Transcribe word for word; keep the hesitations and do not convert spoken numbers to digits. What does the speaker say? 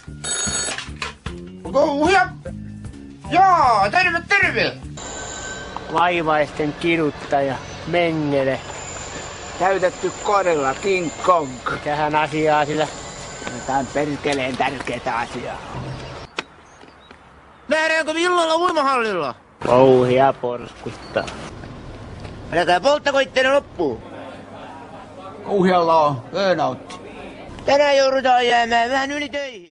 Kauhia! Jaa, terve, terve! Vaivaisten kiduttaja, Mengele. Täytetty korilla, King Kong. Mikähän asiaa sillä? Jotain perkeleen tärkeää asiaa. Nähdäänkö illalla uimahallilla? Kauhia porskuttaa. Älkää polttako itteenne loppuun. Kauhialla on burnoutti. Tänään joudutaan jäämään vähän yli töihin.